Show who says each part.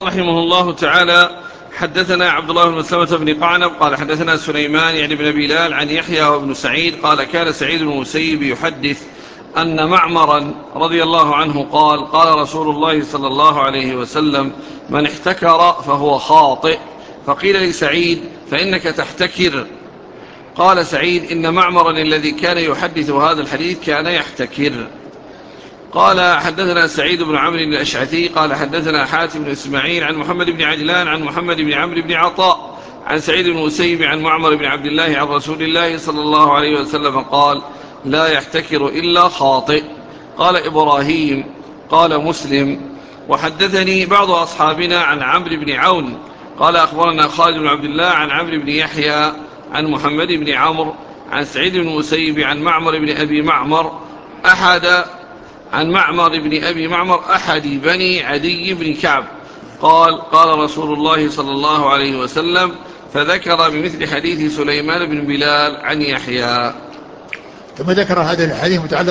Speaker 1: رحمه الله تعالى حدثنا عبد الله بن مسلمة بن قعنب قال حدثنا سليمان يعني بن بلال عن يحيى وابن سعيد قال كان سعيد بن المسيب يحدث أن معمرا رضي الله عنه قال قال رسول الله صلى الله عليه وسلم من احتكر فهو خاطئ. فقيل لسعيد فإنك تحتكر؟ قال سعيد إن معمرا الذي كان يحدث هذا الحديث كان يحتكر. قال حدثنا سعيد بن عمرو الأشعثي قال حدثنا حاتم بن إسماعيل عن محمد بن عجلان عن محمد بن عمرو بن عطاء عن سعيد بن المسيب عن معمر بن عبد الله عن رسول الله صلى الله عليه وسلم قال لا يحتكر إلا خاطئ. قال إبراهيم قال مسلم وحدثني بعض أصحابنا عن عمرو بن عون قال أخبرنا خالد بن عبد الله عن عمرو بن يحيى عن محمد بن عمرو عن سعيد بن المسيب عن معمر بن أبي معمر أحد بني عدي بن كعب قال قال رسول الله صلى الله عليه وسلم فذكر بمثل حديث سليمان بن بلال عن يحيى.
Speaker 2: ثم ذكر هذا الحديث متعلق